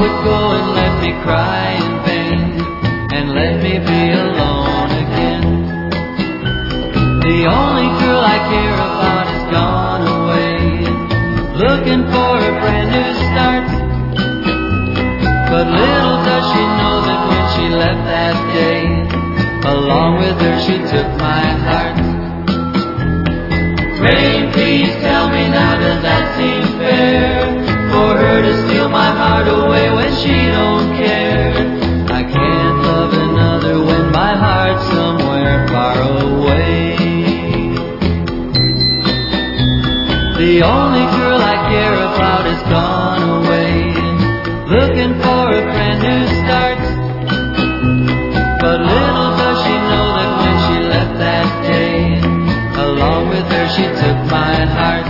would go and let me cry in vain, and let me be alone again. The only girl I care about has gone away, looking for a brand new start. But little does she know that when she left that day, along with her she took my heart. Rain, please tell me now, does that seem fair? For her to steal my heart away when she don't care. I can't love another when my heart's somewhere far away. The only girl I care about has gone away, looking for a brand new start. But little does she know that when she left that day, along with her she took my heart.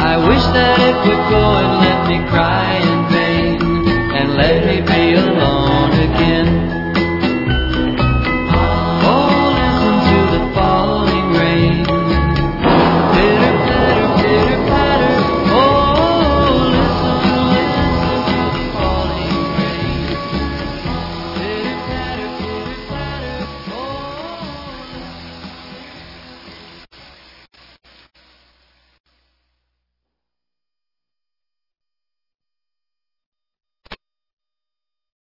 That it would go and let me cry in vain, and let me be alone.